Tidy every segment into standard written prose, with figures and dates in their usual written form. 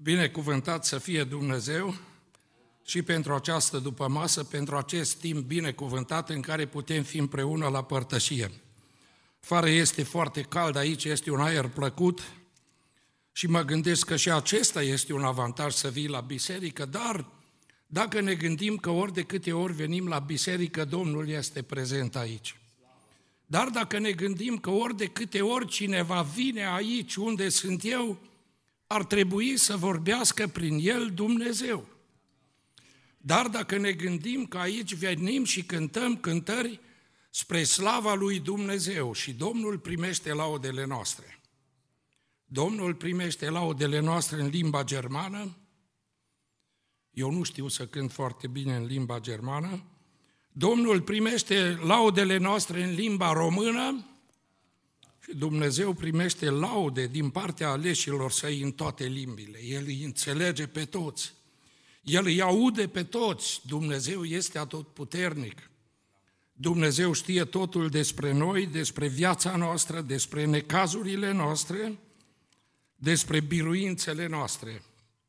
Binecuvântat să fie Dumnezeu și pentru această dupămasă, pentru acest timp binecuvântat în care putem fi împreună la părtășie. Afară este foarte cald, aici este un aer plăcut și mă gândesc că și acesta este un avantaj să vii la biserică, dar dacă ne gândim că ori de câte ori venim la biserică, Domnul este prezent aici. Dar dacă ne gândim că ori de câte ori cineva vine aici unde sunt eu, ar trebui să vorbească prin el Dumnezeu. Dar dacă ne gândim că aici venim și cântăm cântări spre slava lui Dumnezeu și Domnul primește laudele noastre. Domnul primește laudele noastre în limba germană. Eu nu știu să cânt foarte bine în limba germană. Domnul primește laudele noastre în limba română și Dumnezeu primește laude din partea aleșilor săi în toate limbile. El îi înțelege pe toți. El îi aude pe toți. Dumnezeu este atotputernic. Dumnezeu știe totul despre noi, despre viața noastră, despre necazurile noastre, despre biruințele noastre.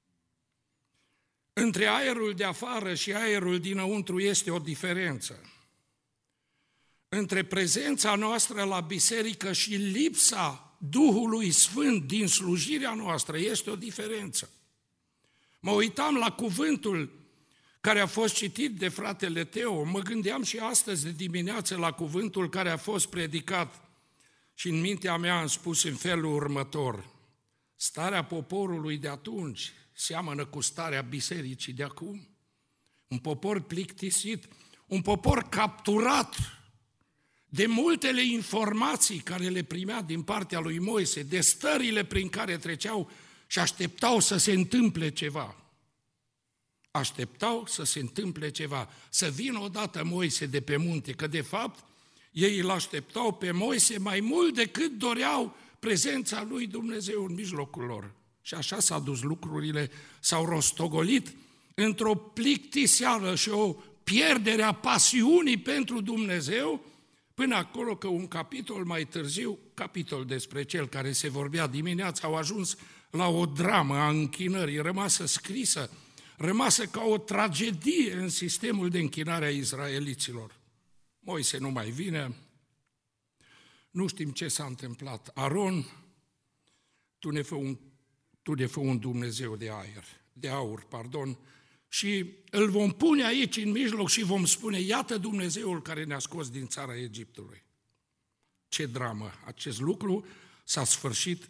Între aerul de afară și aerul dinăuntru este o diferență. Între prezența noastră la biserică și lipsa Duhului Sfânt din slujirea noastră este o diferență. Mă uitam la cuvântul care a fost citit de fratele Teo, mă gândeam și astăzi de dimineață la cuvântul care a fost predicat și în mintea mea am spus în felul următor: starea poporului de atunci seamănă cu starea bisericii de acum. Un popor plictisit, un popor capturat de multele informații care le primea din partea lui Moise, de stările prin care treceau și așteptau să se întâmple ceva. Așteptau să se întâmple ceva, să vină odată Moise de pe munte, că de fapt ei îl așteptau pe Moise mai mult decât doreau prezența lui Dumnezeu în mijlocul lor. Și așa s-au dus lucrurile, s-au rostogolit într-o plictiseală și o pierdere a pasiunii pentru Dumnezeu, până acolo că un capitol mai târziu, capitol despre cel care se vorbea dimineața, au ajuns la o dramă a închinării, rămasă scrisă, rămasă ca o tragedie în sistemul de închinare a izraeliților. Moise nu mai vine, nu știm ce s-a întâmplat. Aron, tu ne fă un Dumnezeu de aur, și îl vom pune aici în mijloc și vom spune: iată Dumnezeul care ne-a scos din țara Egiptului. Ce dramă! Acest lucru s-a sfârșit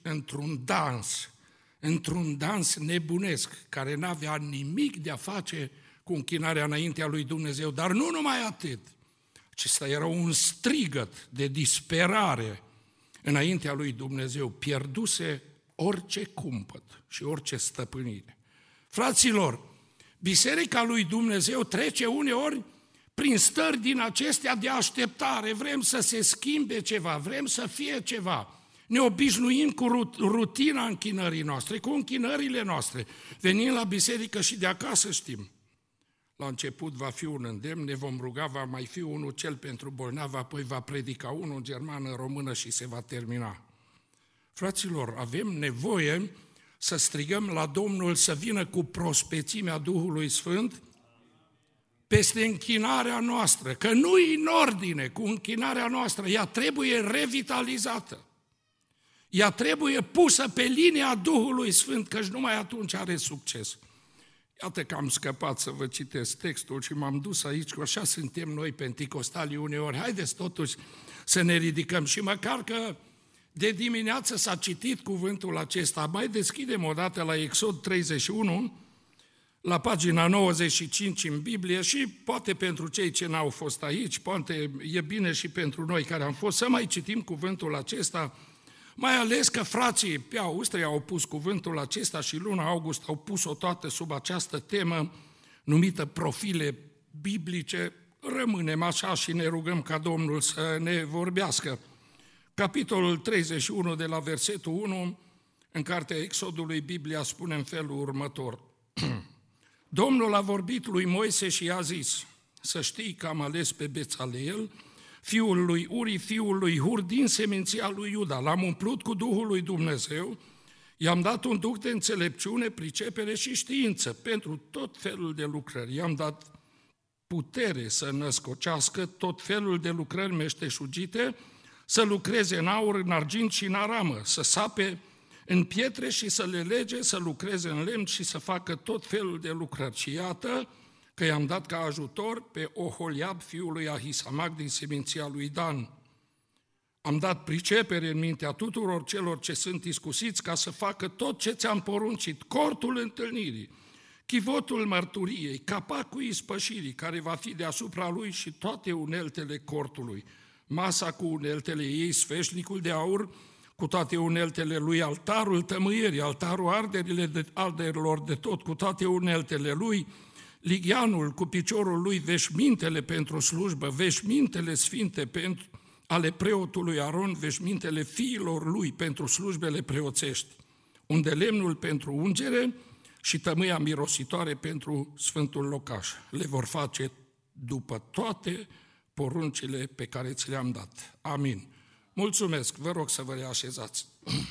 într-un dans nebunesc, care n-avea nimic de a face cu închinarea înaintea lui Dumnezeu, dar nu numai atât. Acesta era un strigăt de disperare înaintea lui Dumnezeu, pierduse orice cumpăt și orice stăpânire. Fraților, Biserica lui Dumnezeu trece uneori prin stări din acestea de așteptare, vrem să se schimbe ceva, vrem să fie ceva. Ne obișnuim cu rutina închinării noastre, cu închinările noastre. Venim la biserică și de acasă știm. La început va fi un îndemn, ne vom ruga, va mai fi unul, cel pentru bolnav, apoi va predica unul în germană, în română și se va termina. Fraților, avem nevoie să strigăm la Domnul să vină cu prospețimea Duhului Sfânt peste închinarea noastră, că nu-i în ordine cu închinarea noastră, ea trebuie revitalizată. Ea trebuie pusă pe linia Duhului Sfânt, căci numai atunci are succes. Iată că am scăpat să vă citesc textul și m-am dus aici, că așa suntem noi penticostali uneori. Haideți totuși să ne ridicăm și măcar că de dimineață s-a citit cuvântul acesta. Mai deschidem o dată la Exod 31, la pagina 95 în Biblie și poate pentru cei ce n-au fost aici, poate e bine și pentru noi care am fost să mai citim cuvântul acesta, mai ales că frații pe Austria au pus cuvântul acesta și luna august au pus-o toată sub această temă numită profile biblice. Rămânem așa și ne rugăm ca Domnul să ne vorbească. Capitolul 31 de la versetul 1, în cartea Exodului, Biblia spune în felul următor: Domnul a vorbit lui Moise și i-a zis: să știi că am ales pe Bețaleel, fiul lui Uri, fiul lui Hur, din seminția lui Iuda. L-am umplut cu Duhul lui Dumnezeu, I-am dat un duh de înțelepciune, pricepere și știință pentru tot felul de lucrări. I-am dat putere să născocească tot felul de lucrări meșteșugite, să lucreze în aur, în argint și în aramă, să sape în pietre și să le lege, să lucreze în lemn și să facă tot felul de lucrări. Și iată că i-am dat ca ajutor pe Oholiab, fiul lui Ahisamac, din seminția lui Dan. Am dat pricepere în mintea tuturor celor ce sunt iscusiți ca să facă tot ce ți-am poruncit, cortul întâlnirii, chivotul mărturiei, capacul ispășirii, care va fi deasupra lui și toate uneltele cortului, masa cu uneltele ei, sfeșnicul de aur, cu toate uneltele lui, altarul tămâierii, altarul arderilor de tot, cu toate uneltele lui, ligheanul cu piciorul lui, veșmintele pentru slujbă, veșmintele sfinte ale preotului Aron, veșmintele fiilor lui pentru slujbele preoțești, unde lemnul pentru ungere și tămâia mirositoare pentru sfântul locaș. Le vor face după toate poruncile pe care ți le-am dat. Amin. Mulțumesc, vă rog să vă reașezați.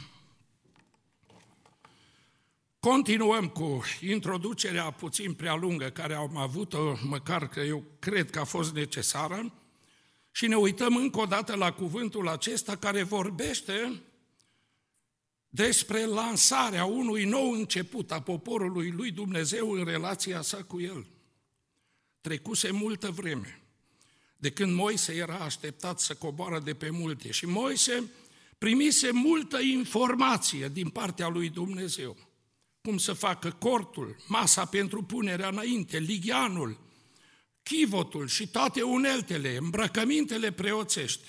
Continuăm cu introducerea puțin prea lungă care am avut-o, măcar că eu cred că a fost necesară, și ne uităm încă o dată la cuvântul acesta care vorbește despre lansarea unui nou început a poporului lui Dumnezeu în relația sa cu El. Trecuse multă vreme de când Moise era așteptat să coboară de pe munte și Moise primise multă informație din partea lui Dumnezeu. Cum să facă cortul, masa pentru punerea înainte, ligheanul, chivotul și toate uneltele, îmbrăcămintele preoțești.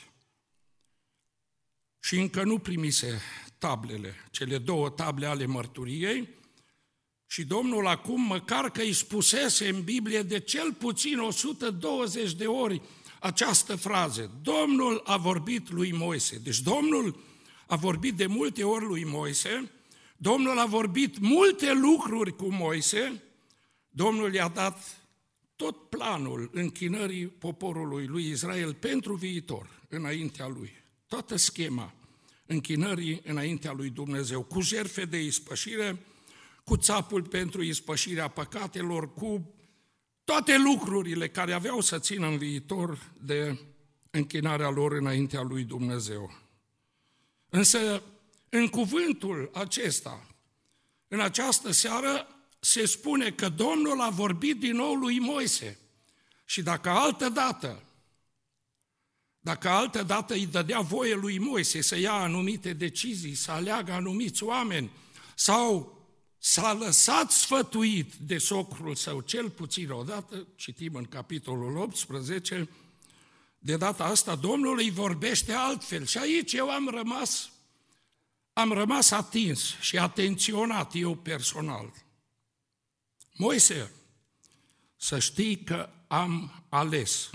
Și încă nu primise tablele, cele 2 table ale mărturiei, și Domnul acum, măcar că îi spusese în Biblie de cel puțin 120 de ori această frază, Domnul a vorbit lui Moise. Deci Domnul a vorbit de multe ori lui Moise, Domnul a vorbit multe lucruri cu Moise, Domnul i-a dat tot planul închinării poporului lui Israel pentru viitor, înaintea lui. Toată schema închinării înaintea lui Dumnezeu, cu jertfe de ispășire, cu țapul pentru ispășirea păcatelor, cu toate lucrurile care aveau să țină în viitor de închinarea lor înaintea lui Dumnezeu. Însă, în cuvântul acesta, în această seară, se spune că Domnul a vorbit din nou lui Moise și dacă altă dată îi dădea voie lui Moise să ia anumite decizii, să aleagă anumiți oameni sau s-a lăsat sfătuit de socrul său, cel puțin odată, citim în capitolul 18, de data asta Domnul îi vorbește altfel. Și aici eu am rămas atins și atenționat eu personal. Moise, să știi că am ales.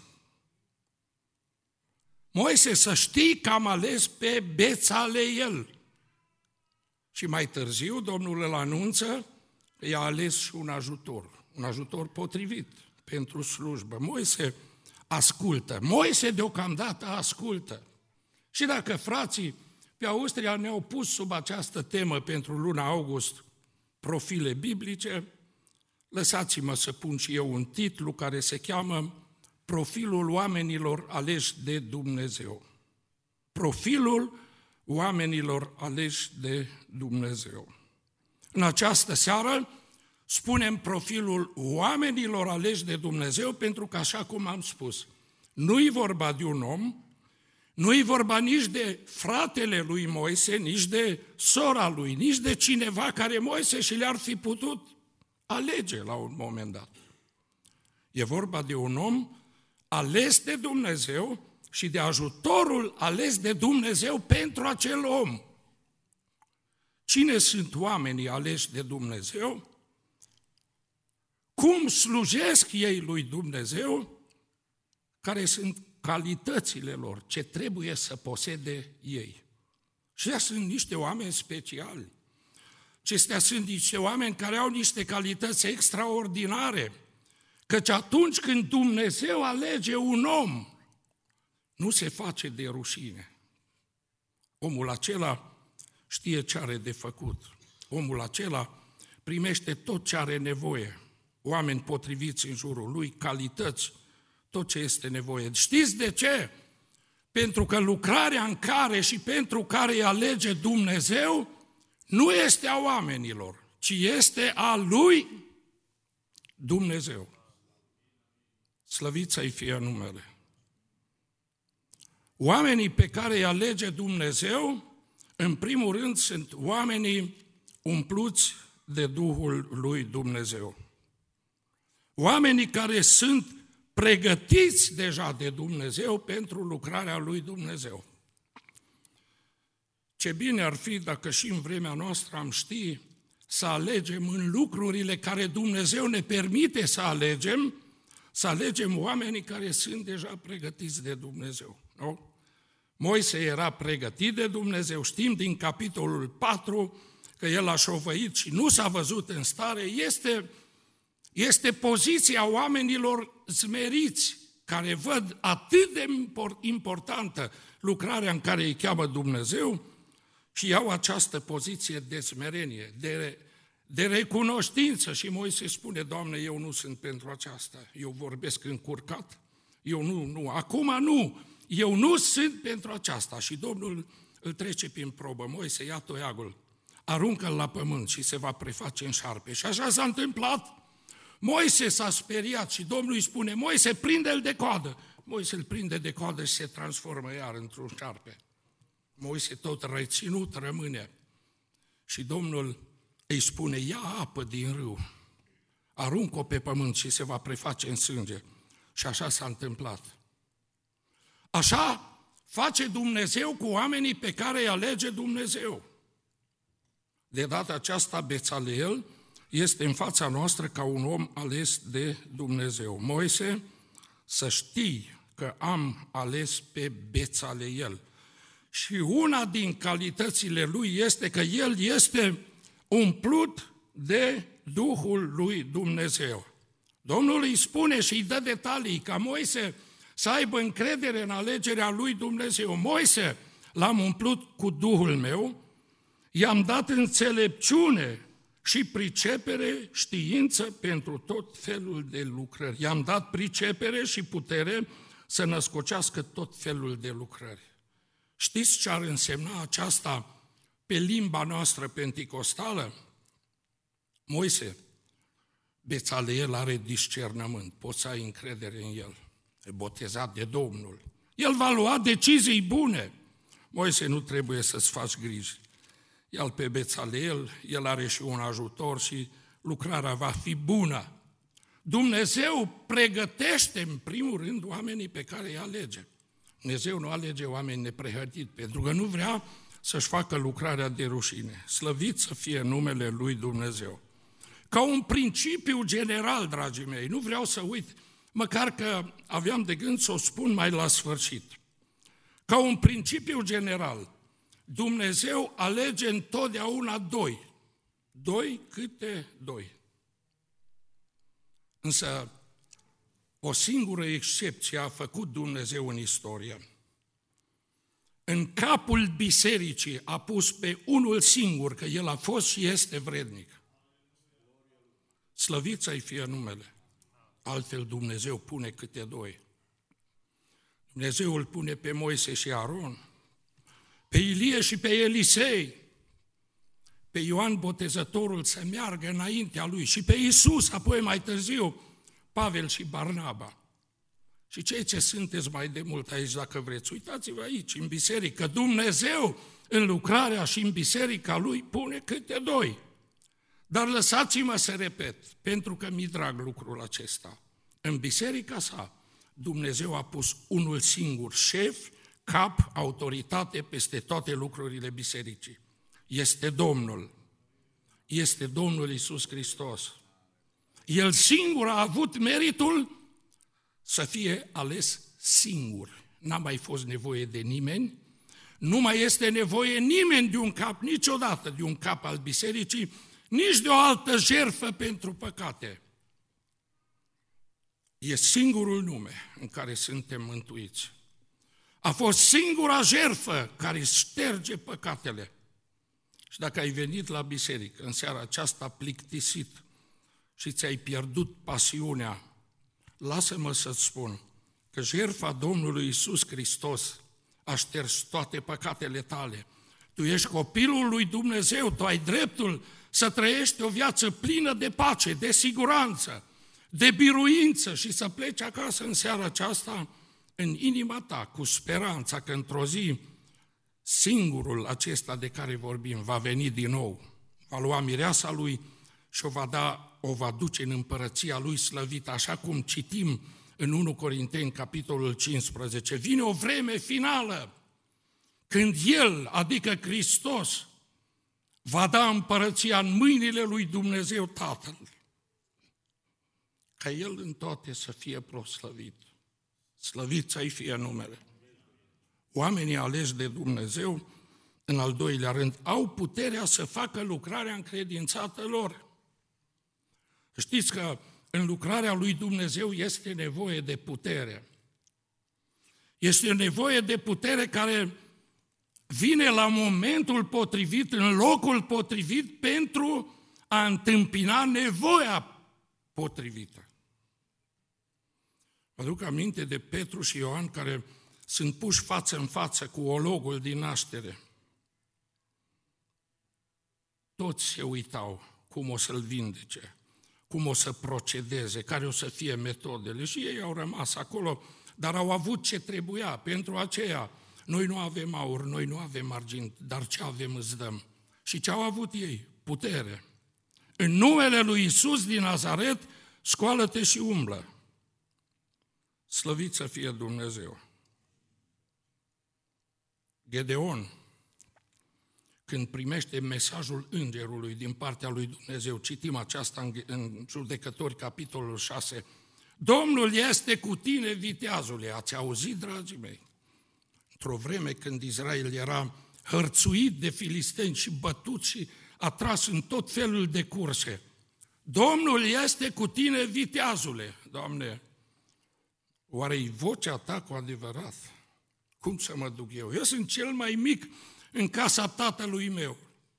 Moise, să știi că am ales pe Bețaleel. Și mai târziu Domnul îl anunță că i-a ales și un ajutor potrivit pentru slujbă. Moise ascultă. Moise deocamdată ascultă. Și dacă frații pe Austria ne-au pus sub această temă pentru luna august profile biblice, lăsați-mă să pun și eu un titlu care se cheamă Profilul oamenilor aleși de Dumnezeu. Profilul oamenilor aleși de Dumnezeu. În această seară spunem profilul oamenilor aleși de Dumnezeu pentru că, așa cum am spus, nu-i vorba de un om, nu-i vorba nici de fratele lui Moise, nici de sora lui, nici de cineva care Moise și le-ar fi putut alege la un moment dat. E vorba de un om ales de Dumnezeu și de ajutorul ales de Dumnezeu pentru acel om. Cine sunt oamenii aleși de Dumnezeu? Cum slujesc ei lui Dumnezeu? Care sunt calitățile lor? Ce trebuie să posede ei? Și ăștia sunt niște oameni speciali. Acestea sunt niște oameni care au niște calități extraordinare. Căci atunci când Dumnezeu alege un om, nu se face de rușine. Omul acela știe ce are de făcut. omul acela primește tot ce are nevoie, oameni potriviți în jurul lui, calități, tot ce este nevoie. Știți de ce? Pentru că lucrarea în care și pentru care îi alege Dumnezeu nu este a oamenilor, ci este a lui Dumnezeu. Slăvit să-i fie numele. Oamenii pe care îi alege Dumnezeu, în primul rând, sunt oamenii umpluți de Duhul lui Dumnezeu. Oamenii care sunt pregătiți deja de Dumnezeu pentru lucrarea lui Dumnezeu. Ce bine ar fi dacă și în vremea noastră am ști să alegem în lucrurile care Dumnezeu ne permite să alegem oamenii care sunt deja pregătiți de Dumnezeu. Nu? Moise era pregătit de Dumnezeu, știm din capitolul 4 că el a șovăit și nu s-a văzut în stare, este poziția oamenilor smeriți, care văd atât de importantă lucrarea în care îi cheamă Dumnezeu și iau această poziție de smerenie, de recunoștință. Și Moise spune, Doamne, eu nu sunt pentru aceasta, eu vorbesc încurcat, acum nu, eu nu sunt pentru aceasta. Și Domnul îl trece prin probă, Moise, ia toiagul, aruncă-l la pământ și se va preface în șarpe. Și așa s-a întâmplat. Moise s-a speriat și Domnul îi spune, Moise, prinde-l de coadă. Moise îl prinde de coadă și se transformă iar într-un șarpe. Moise tot reținut rămâne. Și Domnul îi spune, ia apă din râu, aruncă-o pe pământ și se va preface în sânge. Și așa s-a întâmplat. Așa face Dumnezeu cu oamenii pe care îi alege Dumnezeu. De data aceasta, Bețaleel este în fața noastră ca un om ales de Dumnezeu. Moise, să știi că am ales pe Bețaleel. Și una din calitățile lui este că el este umplut de Duhul lui Dumnezeu. Domnul îi spune și îi dă detalii ca Moise să aibă încredere în alegerea lui Dumnezeu. Moise, l-am umplut cu Duhul meu, i-am dat înțelepciune și pricepere, știință pentru tot felul de lucrări. I-am dat pricepere și putere să născocească tot felul de lucrări. Știți ce ar însemna aceasta pe limba noastră penticostală? Moise, Bețaleel are discernământ, poți să ai încredere în el, e botezat de Domnul. El va lua decizii bune. Moise, nu trebuie să-ți faci griji. Ia-l pe Bețaleel, el are și un ajutor și lucrarea va fi bună. Dumnezeu pregătește în primul rând oamenii pe care îi alege. Dumnezeu nu alege oameni neprehătiți, pentru că nu vrea să-și facă lucrarea de rușine. Slăvit să fie numele lui Dumnezeu. Ca un principiu general, dragii mei, nu vreau să uit, măcar că aveam de gând să o spun mai la sfârșit. Ca un principiu general, Dumnezeu alege întotdeauna doi câte doi. Însă, o singură excepție a făcut Dumnezeu în istorie. În capul bisericii a pus pe unul singur, că el a fost și este vrednic. Slăvit să-i fie numele. Altfel Dumnezeu pune câte doi. Dumnezeu îl pune pe Moise și Aron, pe Ilie și pe Elisei, pe Ioan Botezătorul să meargă înaintea lui și pe Iisus, apoi mai târziu, Pavel și Barnaba. Și cei ce sunteți mai de mult aici, dacă vreți, uitați-vă aici, în biserică, Dumnezeu în lucrarea și în biserica lui pune câte doi. Dar lăsați-mă să repet, pentru că mi-e drag lucrul acesta. În biserica sa, Dumnezeu a pus unul singur, șef, cap, autoritate peste toate lucrurile bisericii. Este Domnul. Este Domnul Iisus Hristos. El singur a avut meritul să fie ales singur. N-a mai fost nevoie de nimeni, nu mai este nevoie nimeni de un cap, niciodată de un cap al bisericii, nici de o altă jertfă pentru păcate. E singurul nume în care suntem mântuiți. A fost singura jertfă care șterge păcatele. Și dacă ai venit la biserică în seara aceasta plictisit și ți-ai pierdut pasiunea, lasă-mă să-ți spun că jertfa Domnului Iisus Hristos a șters toate păcatele tale. Tu ești copilul lui Dumnezeu, tu ai dreptul să trăiești o viață plină de pace, de siguranță, de biruință și să pleci acasă în seara aceasta în inima ta, cu speranța că într-o zi singurul acesta de care vorbim va veni din nou, va lua mireasa lui și o va duce în împărăția lui slăvită, așa cum citim în 1 Corinteni, capitolul 15. Vine o vreme finală când El, adică Hristos, va da împărăția în mâinile lui Dumnezeu Tatăl, ca El în toate să fie proslăvit. Slăvit să-i fie numele. Oamenii aleși de Dumnezeu, în al doilea rând, au puterea să facă lucrarea încredințată lor. Știți că în lucrarea lui Dumnezeu este nevoie de putere. Este nevoie de putere care vine la momentul potrivit, în locul potrivit, pentru a întâmpina nevoia potrivită. Mă aduc aminte de Petru și Ioan care sunt puși față în față cu ologul din naștere. Toți se uitau cum o să-l vindece, cum o să procedeze, care o să fie metodele. Și ei au rămas acolo, dar au avut ce trebuia. Pentru aceea, noi nu avem aur, noi nu avem argint, dar ce avem îți dăm. Și ce au avut ei? Putere. În numele lui Iisus din Nazaret, scoală-te și umblă. Slăvit să fie Dumnezeu. Gedeon, când primește mesajul îngerului din partea lui Dumnezeu, citim aceasta în Judecători, capitolul 6, Domnul este cu tine, viteazule. Ați auzit, dragii mei? Într-o vreme când Israel era hărțuit de filisteni și bătut și atras în tot felul de curse, Domnul este cu tine, viteazule. Doamne, oare-i vocea ta cu adevărat? Cum să mă duc eu? Eu sunt cel mai mic în casa tatălui meu.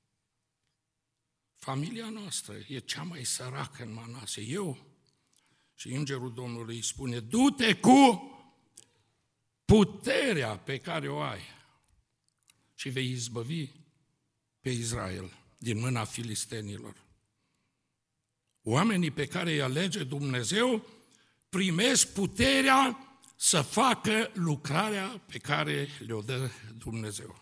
Familia noastră e cea mai săracă în Manase. Eu? Și îngerul Domnului îi spune, du-te cu puterea pe care o ai și vei izbăvi pe Israel din mâna filistenilor. Oamenii pe care îi alege Dumnezeu primesc puterea să facă lucrarea pe care le-o dă Dumnezeu.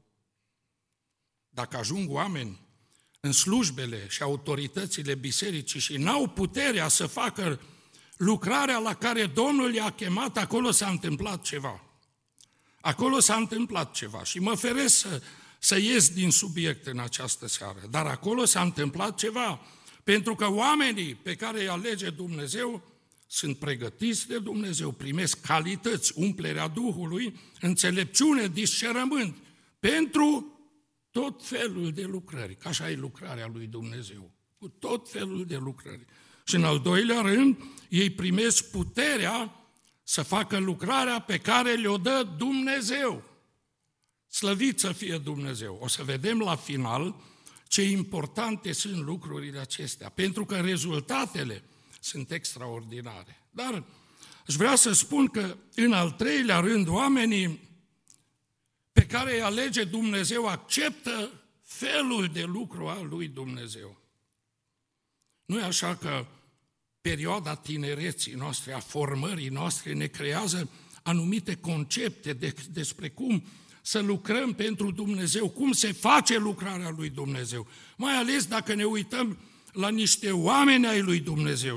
Dacă ajung oameni în slujbele și autoritățile bisericii și n-au puterea să facă lucrarea la care Domnul i-a chemat, acolo s-a întâmplat ceva. Acolo s-a întâmplat ceva și mă feresc să ies din subiect în această seară, dar acolo s-a întâmplat ceva, pentru că oamenii pe care îi alege Dumnezeu sunt pregătiți de Dumnezeu, primesc calități, umplerea Duhului, înțelepciune, discernământ, pentru tot felul de lucrări, că așa e lucrarea lui Dumnezeu, cu tot felul de lucrări. Și în al doilea rând, ei primesc puterea să facă lucrarea pe care le-o dă Dumnezeu. Slăvit să fie Dumnezeu! O să vedem la final ce importante sunt lucrurile acestea, pentru că rezultatele sunt extraordinare. Dar aș vrea să spun că, în al treilea rând, oamenii pe care îi alege Dumnezeu acceptă felul de lucru al lui Dumnezeu. Nu e așa că perioada tinereții noastre, a formării noastre, ne creează anumite concepte despre cum să lucrăm pentru Dumnezeu, cum se face lucrarea lui Dumnezeu. Mai ales dacă ne uităm la niște oameni ai lui Dumnezeu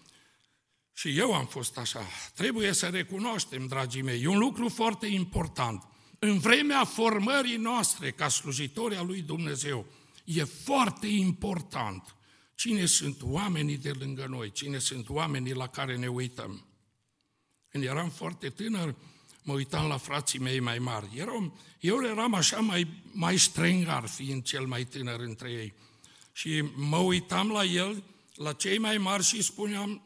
și eu am fost așa. Trebuie să recunoaștem, dragii mei, e un lucru foarte important. În vremea formării noastre ca slujitori al lui Dumnezeu, e foarte important cine sunt oamenii de lângă noi, cine sunt oamenii la care ne uităm. Când eram foarte tânăr, mă uitam la frații mei mai mari. Eu eram așa mai strângar, fiind cel mai tânăr între ei. Și mă uitam la el, la cei mai mari și spuneam,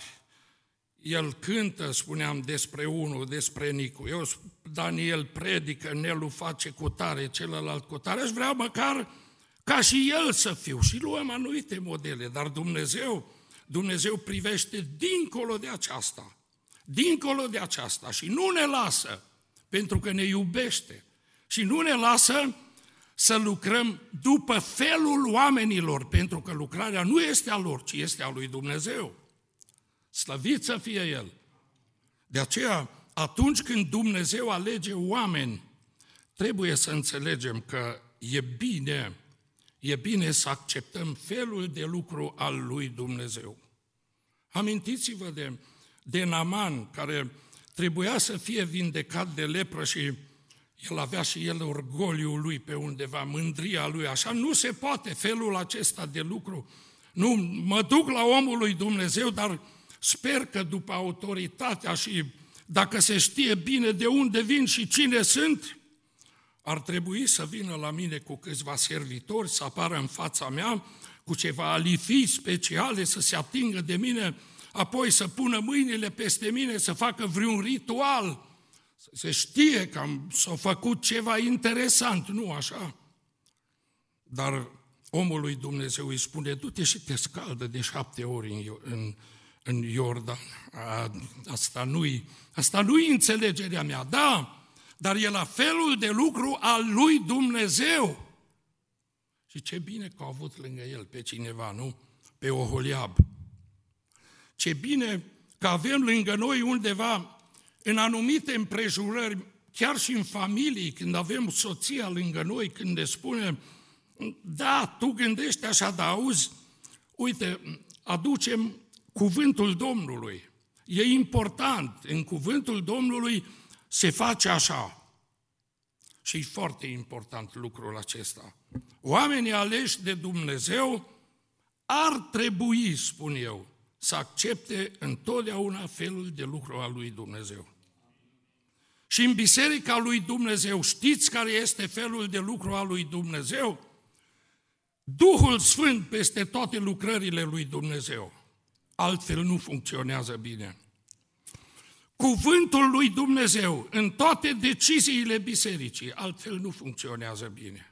el cântă, spuneam, despre unul, despre Nicu. Daniel predică, Nelu face cu tare, celălalt cu tare. Aș vrea măcar ca și El să fiu. Și luăm anumite modele, dar Dumnezeu privește dincolo de aceasta. Dincolo de aceasta și nu ne lasă, pentru că ne iubește. Și nu ne lasă să lucrăm după felul oamenilor, pentru că lucrarea nu este a lor, ci este a lui Dumnezeu. Slăvit să fie El! De aceea, atunci când Dumnezeu alege oameni, trebuie să înțelegem că e bine să acceptăm felul de lucru al lui Dumnezeu. Amintiți-vă de Naaman, care trebuia să fie vindecat de lepră și el avea și el orgoliul lui pe undeva, mândria lui, așa nu se poate felul acesta de lucru. Nu, mă duc la omul lui Dumnezeu, dar sper că după autoritatea și dacă se știe bine de unde vin și cine sunt, ar trebui să vină la mine cu câțiva servitori, să apară în fața mea, cu ceva alifii speciale, să se atingă de mine, apoi să pună mâinile peste mine, să facă vreun ritual, să se știe că s-a făcut ceva interesant, nu așa? Dar omul lui Dumnezeu îi spune, du-te și te scaldă de 7 ori în Iordan. Asta nu-i înțelegerea mea, da, dar e la felul de lucru al lui Dumnezeu. Și ce bine că a avut lângă el pe cineva, nu? Pe Oholiab. Ce bine că avem lângă noi undeva, în anumite împrejurări, chiar și în familii, când avem soția lângă noi, când ne spune, da, tu gândești așa, dar auzi, uite, aducem cuvântul Domnului. E important, în cuvântul Domnului se face așa. Și e foarte important lucrul acesta. Oamenii aleși de Dumnezeu ar trebui, spun eu, să accepte întotdeauna felul de lucru al lui Dumnezeu. Și în biserica lui Dumnezeu, știți care este felul de lucru al lui Dumnezeu? Duhul Sfânt peste toate lucrările lui Dumnezeu. Altfel nu funcționează bine. Cuvântul lui Dumnezeu în toate deciziile bisericii, altfel nu funcționează bine.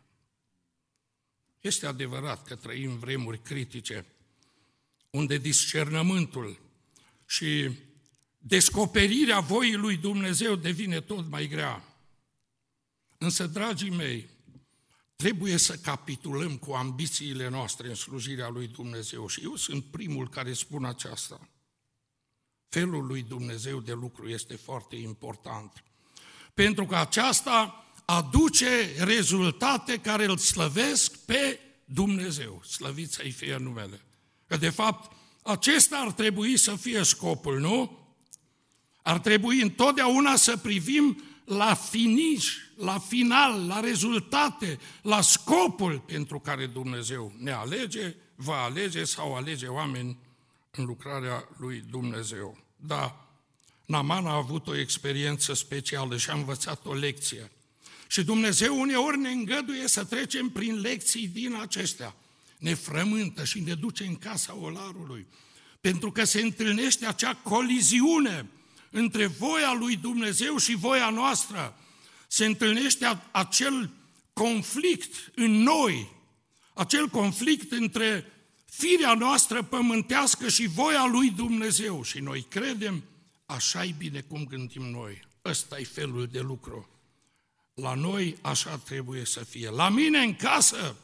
Este adevărat că trăim vremuri critice, unde discernământul și descoperirea voii lui Dumnezeu devine tot mai grea. Însă, dragii mei, trebuie să capitulăm cu ambițiile noastre în slujirea lui Dumnezeu. Și eu sunt primul care spun aceasta. Felul lui Dumnezeu de lucru este foarte important. Pentru că aceasta aduce rezultate care îl slăvesc pe Dumnezeu. Slăvit să-i fie numele. Că de fapt acesta ar trebui să fie scopul, nu? Ar trebui întotdeauna să privim la finish, la final, la rezultate, la scopul pentru care Dumnezeu ne alege, va alege sau alege oameni în lucrarea lui Dumnezeu. Da, Naaman a avut o experiență specială și a învățat o lecție. Și Dumnezeu uneori ne îngăduie să trecem prin lecții din acestea. Ne frământă și ne duce în casa olarului. Pentru că se întâlnește acea coliziune între voia lui Dumnezeu și voia noastră. Se întâlnește acel conflict în noi, acel conflict între firea noastră pământească și voia lui Dumnezeu. Și noi credem, așa-i bine cum gândim noi. Ăsta-i felul de lucru. La noi așa trebuie să fie. La mine în casă.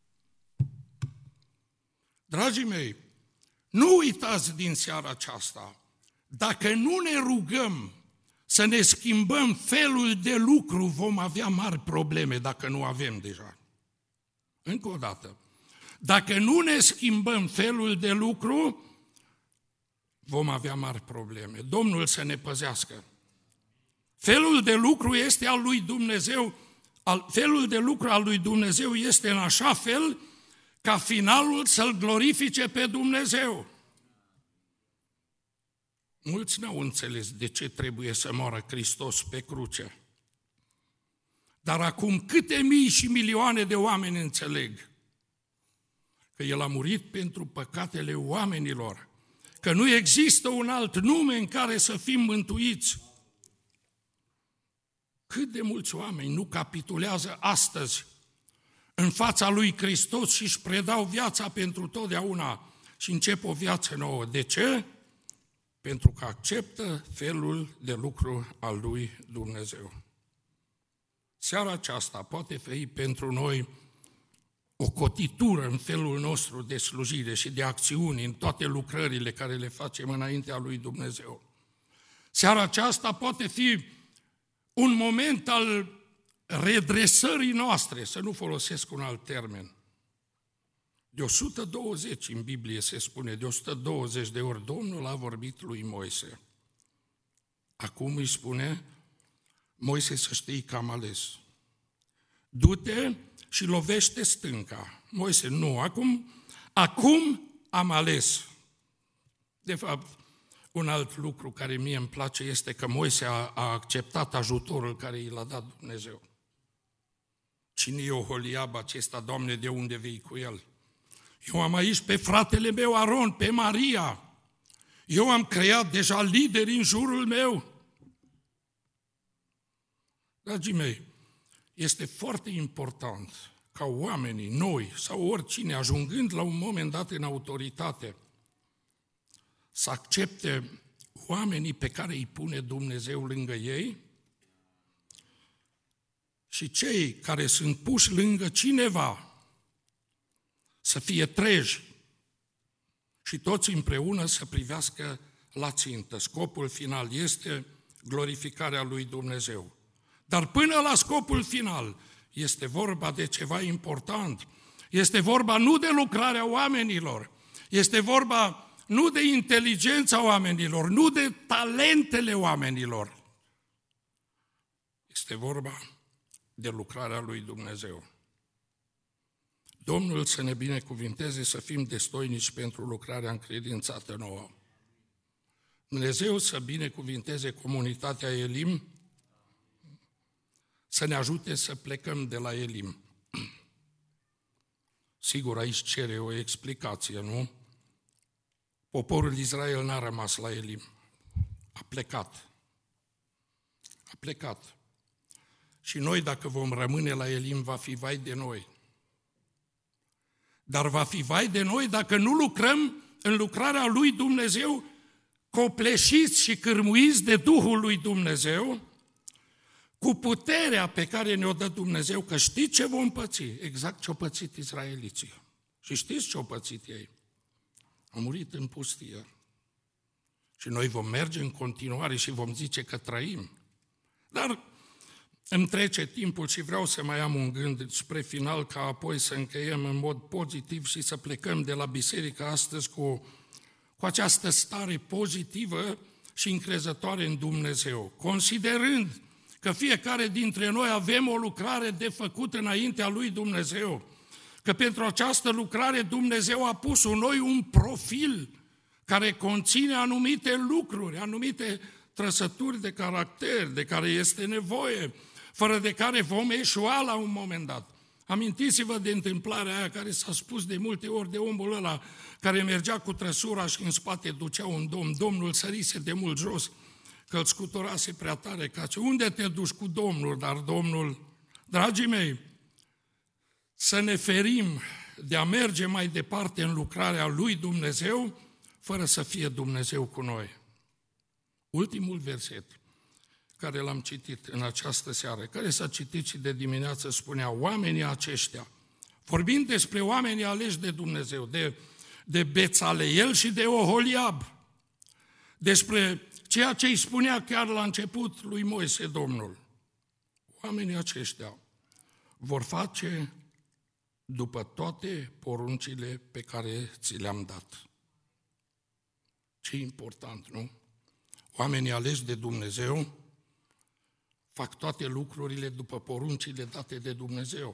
Dragii mei, nu uitați din seara aceasta, dacă nu ne rugăm să ne schimbăm felul de lucru, vom avea mari probleme dacă nu avem deja. Încă o dată, dacă nu ne schimbăm felul de lucru, vom avea mari probleme. Domnul să ne păzească. Felul de lucru este al lui Dumnezeu, felul de lucru al lui Dumnezeu este în așa fel ca finalul să-L glorifice pe Dumnezeu. Mulți n-au înțeles de ce trebuie să moară Hristos pe cruce. Dar acum câte mii și milioane de oameni înțeleg că El a murit pentru păcatele oamenilor, că nu există un alt nume în care să fim mântuiți. Cât de mulți oameni nu capitulează astăzi în fața lui Hristos și își predau viața pentru totdeauna și încep o viață nouă. De ce? Pentru că acceptă felul de lucru al lui Dumnezeu. Seara aceasta poate fi pentru noi o cotitură în felul nostru de slujire și de acțiuni în toate lucrările care le facem înaintea lui Dumnezeu. Seara aceasta poate fi un moment al redresării noastre, să nu folosesc un alt termen. De 120 în Biblie se spune, de 120 de ori Domnul a vorbit lui Moise. Acum îi spune, Moise, să știi că am ales. Du-te și lovește stânca. Moise, nu, acum am ales. De fapt, un alt lucru care mie îmi place este că Moise a acceptat ajutorul care i l-a dat Dumnezeu. Cine e Oholiab acesta, Doamne, de unde vei cu el? Eu am aici pe fratele meu Aron, pe Maria. Eu am creat deja lideri în jurul meu. Dragii mei, este foarte important ca oamenii, noi sau oricine, ajungând la un moment dat în autoritate, să accepte oamenii pe care îi pune Dumnezeu lângă ei și cei care sunt puși lângă cineva să fie treji și toți împreună să privească la țintă. Scopul final este glorificarea lui Dumnezeu. Dar până la scopul final este vorba de ceva important. Este vorba nu de lucrarea oamenilor, este vorba nu de inteligența oamenilor, nu de talentele oamenilor. Este vorba de lucrarea lui Dumnezeu. Domnul să ne binecuvinteze să fim destoinici pentru lucrarea încredințată nouă. Dumnezeu să binecuvinteze comunitatea Elim, să ne ajute să plecăm de la Elim. Sigur, aici cere o explicație, nu? Poporul Israel n-a rămas la Elim. A plecat. A plecat. Și noi, dacă vom rămâne la Elim, va fi vai de noi. Dar va fi vai de noi dacă nu lucrăm în lucrarea lui Dumnezeu, copleșiți și cârmuiți de Duhul lui Dumnezeu, cu puterea pe care ne-o dă Dumnezeu, că știți ce vom păți? Exact ce-au pățit israeliții. Și știți ce-au pățit ei? Au murit în pustie. Și noi vom merge în continuare și vom zice că trăim. Dar îmi trece timpul și vreau să mai am un gând spre final, ca apoi să încheiem în mod pozitiv și să plecăm de la biserică astăzi cu această stare pozitivă și încrezătoare în Dumnezeu, considerând că fiecare dintre noi avem o lucrare de făcut înaintea lui Dumnezeu, că pentru această lucrare Dumnezeu a pus în noi un profil care conține anumite lucruri, anumite trăsături de caracter de care este nevoie, fără de care vom eșua la un moment dat. Amintiți-vă de întâmplarea aia care s-a spus de multe ori de omul ăla care mergea cu trăsura și în spate ducea un domn. Domnul sărise de mult jos, că îl scuturase prea tare. Ca ce, unde te duci cu Domnul? Dar Domnul, dragii mei, să ne ferim de a merge mai departe în lucrarea lui Dumnezeu, fără să fie Dumnezeu cu noi. Ultimul verset care l-am citit în această seară, care s-a citit și de dimineață, spunea, oamenii aceștia, vorbind despre oamenii aleși de Dumnezeu, de Bețaleel și de Oholiab, despre ceea ce îi spunea chiar la început lui Moise Domnul. Oamenii aceștia vor face după toate poruncile pe care ți le-am dat. Ce important, nu? Oamenii aleși de Dumnezeu fac toate lucrurile după poruncile date de Dumnezeu.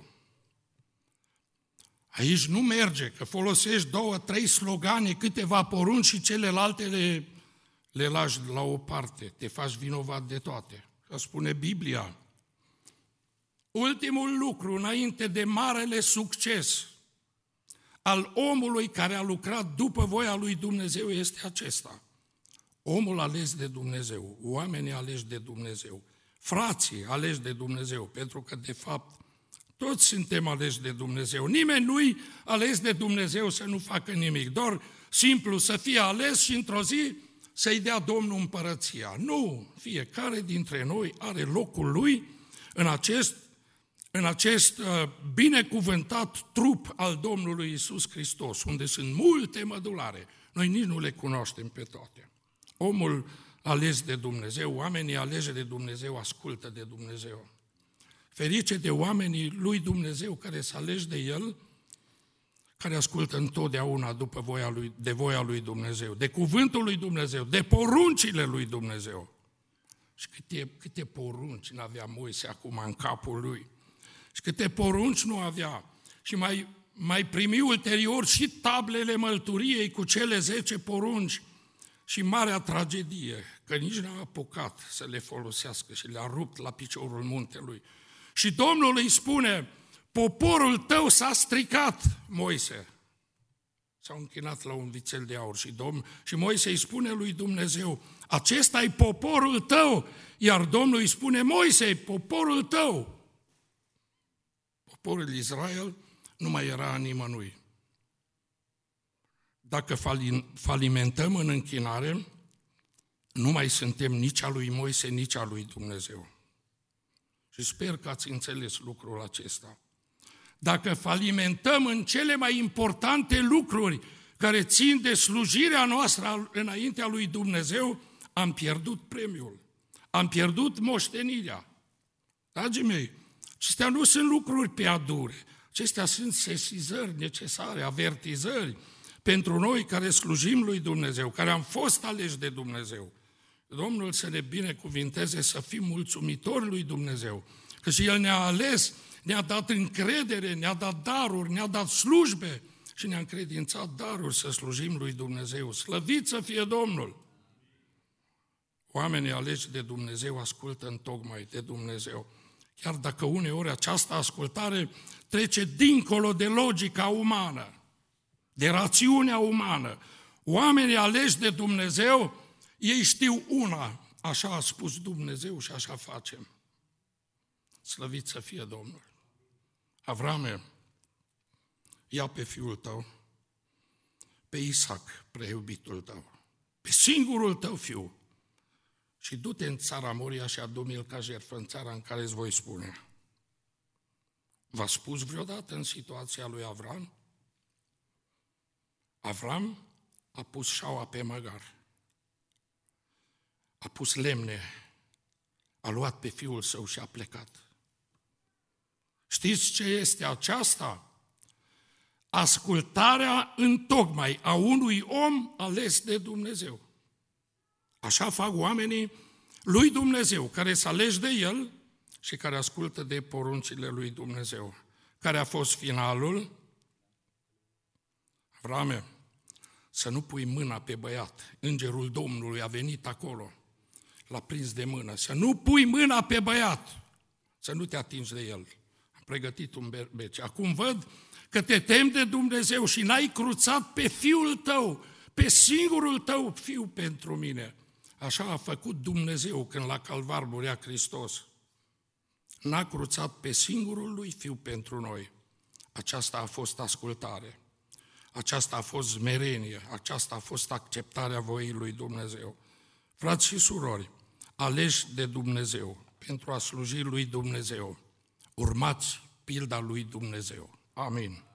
Aici nu merge, că folosești 2-3 slogane, câteva porunci și celelalte le lași la o parte, te faci vinovat de toate. Că spune Biblia, ultimul lucru înainte de marele succes al omului care a lucrat după voia lui Dumnezeu este acesta. Omul ales de Dumnezeu, oamenii aleși de Dumnezeu, frații aleși de Dumnezeu, pentru că de fapt Toți suntem aleși de Dumnezeu. Nimeni nu-i ales de Dumnezeu să nu facă nimic, doar simplu să fie ales și într-o zi să-i dea Domnul împărăția. Nu, fiecare dintre noi are locul lui în acest binecuvântat trup al Domnului Iisus Hristos, unde sunt multe mădulare. Noi nici nu le cunoaștem pe toate. Omul ales de Dumnezeu, oamenii aleși de Dumnezeu, ascultă de Dumnezeu. Ferice de oamenii lui Dumnezeu care se aleși de El, care ascultă întotdeauna de voia lui Dumnezeu, de cuvântul lui Dumnezeu, de poruncile lui Dumnezeu. Și câte porunci n-avea Moise acum în capul lui. Și câte porunci nu avea. Și mai primi ulterior și tablele mărturiei cu cele 10 porunci. Și marea tragedie, că nici n-a apucat să le folosească și le-a rupt la piciorul muntelui. Și Domnul îi spune, poporul tău s-a stricat, Moise. S-au închinat la un vițel de aur și Moise îi spune lui Dumnezeu, acesta e poporul tău, iar Domnul îi spune, Moise, poporul tău. Poporul Israel nu mai era a nimănui. Dacă falimentăm în închinare, nu mai suntem nici a lui Moise, nici a lui Dumnezeu. Și sper că ați înțeles lucrul acesta. Dacă falimentăm în cele mai importante lucruri care țin de slujirea noastră înaintea lui Dumnezeu, am pierdut premiul, am pierdut moștenirea. Dragii mei, acestea nu sunt lucruri pe adure, acestea sunt sesizări necesare, avertizări pentru noi care slujim lui Dumnezeu, care am fost aleși de Dumnezeu. Domnul să ne binecuvinteze să fim mulțumitori lui Dumnezeu, că și El ne-a ales, ne-a dat încredere, ne-a dat daruri, ne-a dat slujbe și ne-a încredințat daruri să slujim lui Dumnezeu. Slăvit să fie Domnul! Oamenii aleși de Dumnezeu ascultă întocmai de Dumnezeu. Chiar dacă uneori această ascultare trece dincolo de logica umană, de rațiunea umană. Oamenii aleși de Dumnezeu, ei știu una, așa a spus Dumnezeu și așa facem. Slăvit să fie Domnul! Avrame, ia pe fiul tău, pe Isaac, preiubitul tău, pe singurul tău fiu și du-te în țara Moria și adu-mi-l ca jertfă în țara în care îți voi spune. V-a spus vreodată în situația lui Avram? Avram a pus șaua pe măgar, a pus lemne, a luat pe fiul său și a plecat. Știți ce este aceasta? Ascultarea întocmai a unui om ales de Dumnezeu. Așa fac oamenii lui Dumnezeu, care se alegi de El și care ascultă de poruncile lui Dumnezeu. Care a fost finalul? Avrame, să nu pui mâna pe băiat. Îngerul Domnului a venit acolo, l-a prins de mână. Să nu pui mâna pe băiat, să nu te atingi de el. Am pregătit un berbece. Acum văd că te temi de Dumnezeu și n-ai cruțat pe fiul tău, pe singurul tău fiu pentru mine. Așa a făcut Dumnezeu când la Calvar murea Hristos. N-a cruțat pe singurul lui fiu pentru noi. Aceasta a fost ascultare. Aceasta a fost smerenie, aceasta a fost acceptarea voii lui Dumnezeu. Frați și surori, aleși de Dumnezeu pentru a sluji lui Dumnezeu, urmați pilda lui Dumnezeu. Amin.